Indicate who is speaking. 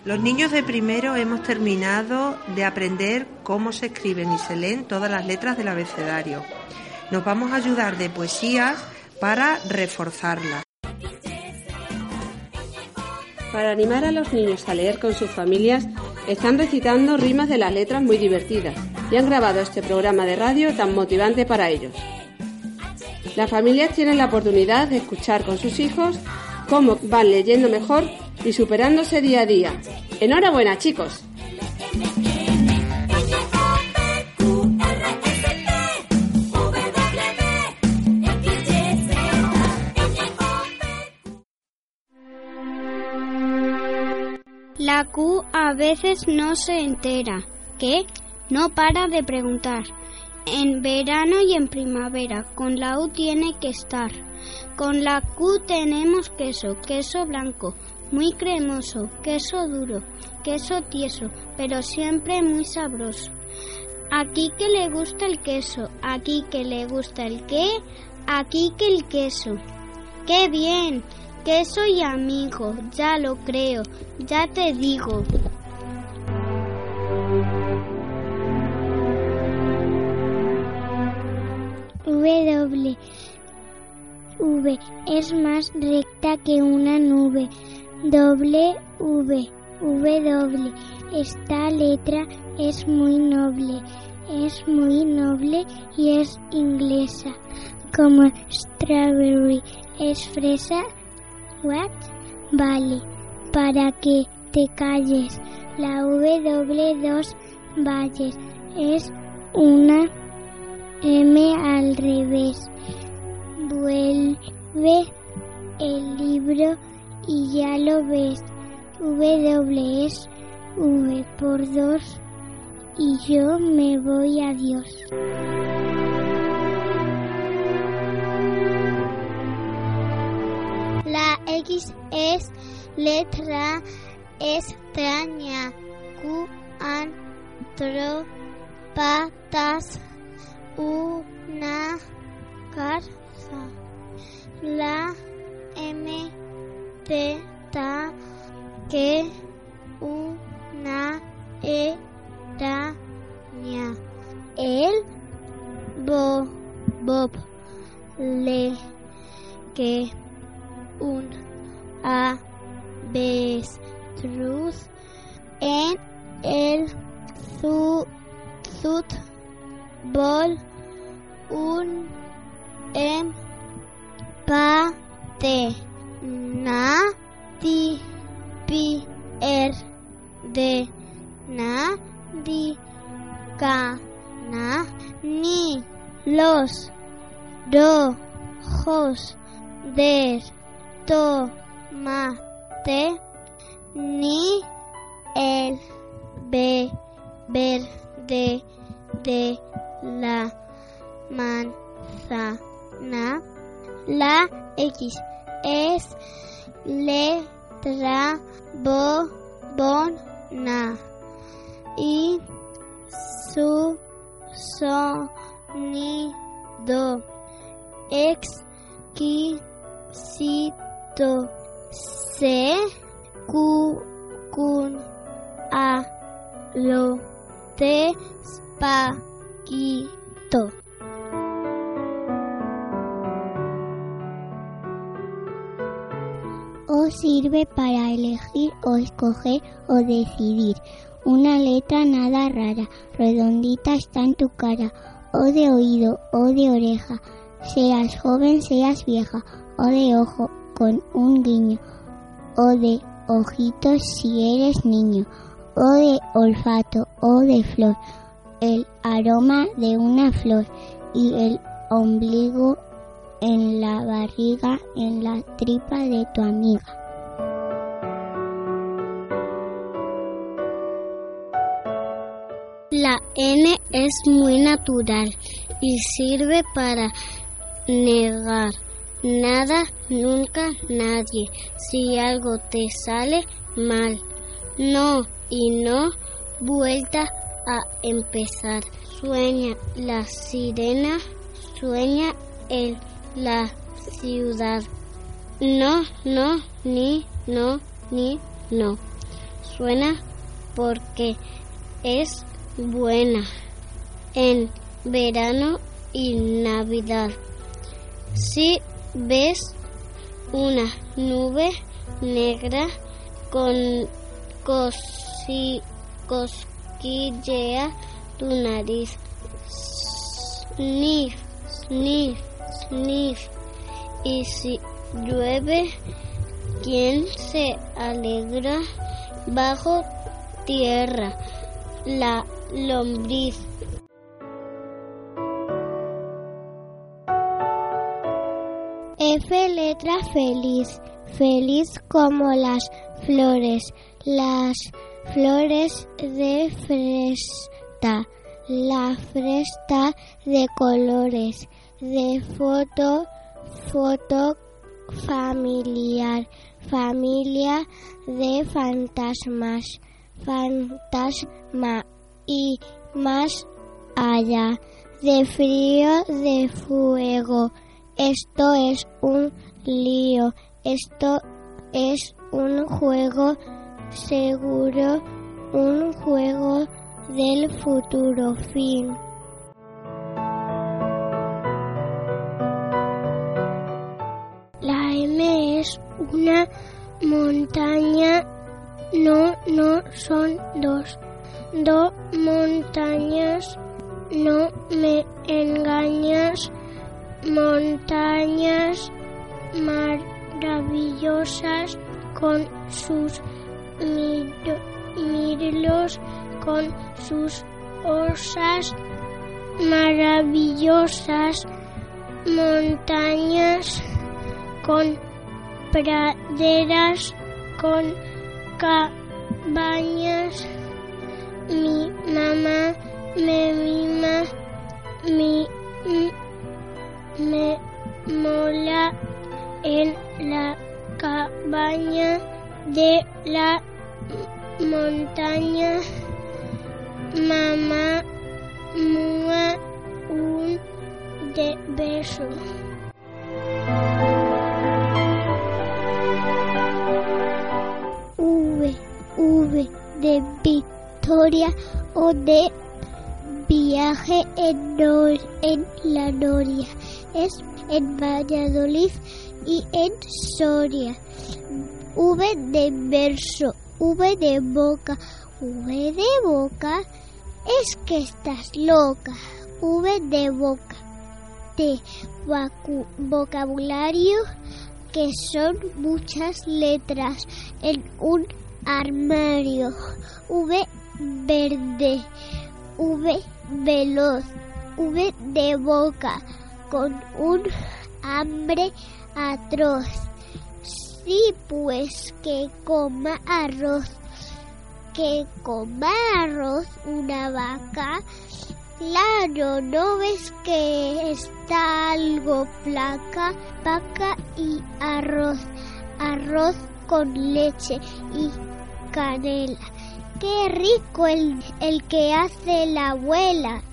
Speaker 1: Los niños de primero hemos terminado de aprender cómo se escriben y se leen todas las letras del abecedario. Nos vamos a ayudar de poesías para reforzarlas.
Speaker 2: Para animar a los niños a leer con sus familias, están recitando rimas de las letras muy divertidas y han grabado este programa de radio tan motivante para ellos. Las familias tienen la oportunidad de escuchar con sus hijos cómo van leyendo mejor y superándose día a día. ¡Enhorabuena, chicos!
Speaker 3: La Q a veces no se entera. ¿Qué? No para de preguntar. En verano y en primavera, con la U tiene que estar. Con la Q tenemos queso, queso blanco, muy cremoso, queso duro, queso tieso, pero siempre muy sabroso. Aquí que le gusta el queso, aquí que le gusta el qué, aquí que el queso. ¡Qué bien! Queso y amigo, ya lo creo, ya te digo. W es más recta que una nube. W. Esta letra es muy noble y es inglesa. Como strawberry es fresa. What? Vale, para que te calles. La W2 valles es una M al revés. Vuelve el libro y ya lo ves. W es V por 2 y yo me voy, adiós. La X es letra extraña. Cuatro patas, una casa. La M teta que una araña. El bob le que un avestruz. En el fútbol un empate. Nadie pierde, nadie gana, ni los rojos del tomate, ni el verde de la manzana. La X es letra bobona y su sonido exquisito se con a lo despacito. O sirve para elegir o escoger o decidir. Una letra nada rara, redondita está en tu cara. O de oído, o de oreja, seas joven, seas vieja. O de ojo, con un guiño. O de ojitos si eres niño. O de olfato, o de flor, el aroma de una flor. Y el ombligo en la barriga, en la tripa de tu amiga. La N es muy natural y sirve para negar. Nada, nunca, nadie. Si algo te sale mal, no y no, vuelta a empezar. Sueña la sirena, sueña la ciudad. No, no, ni, no, ni, no. suena porque es buena en verano y Navidad. Si ves una nube negra con cosquillea tu nariz. Sniff, sniff, sniff. Y si llueve, ¿quién se alegra? Bajo tierra, la lombriz. F letra feliz, feliz como las flores de fresta, la fresta de colores, de foto familiar, familia de fantasmas, fantasma y más allá, de frío, de fuego. Esto es un lío, esto es un juego seguro, un juego del futuro. Fin. La M es una montaña, no son dos montañas, no me engañas. Montañas maravillosas con sus mirlos, con sus osas maravillosas. Montañas con praderas, con cabañas. Mi mamá me mima, me mola en la cabaña de la montaña. Mamá mua un de beso. V de Victoria o de viaje en la Noria. Es en Valladolid y en Soria. V de verso, V de boca. V de boca es que estás loca. V de boca. De vocabulario, que son muchas letras en un armario. V verde, V veloz, V de boca, con un hambre atroz. Sí, pues que coma arroz una vaca. Claro, ¿no ves que está algo flaca? Vaca y arroz con leche y canela. ¡Qué rico el que hace la abuela!